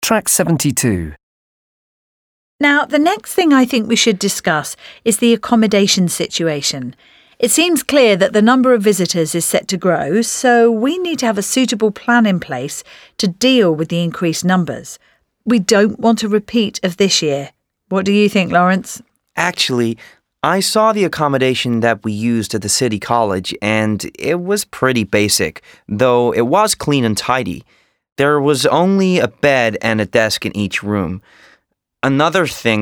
Track 72. Now, the next thing I think we should discuss is the accommodation situation. It seems clear that the number of visitors is set to grow, so we need to have a suitable plan in place to deal with the increased numbers. We don't want a repeat of this year. What do you think, Lawrence? Actually, I saw the accommodation that we used at the city college, and it was pretty basic, though it was clean and tidy. There was only a bed and a desk in each room. Another thing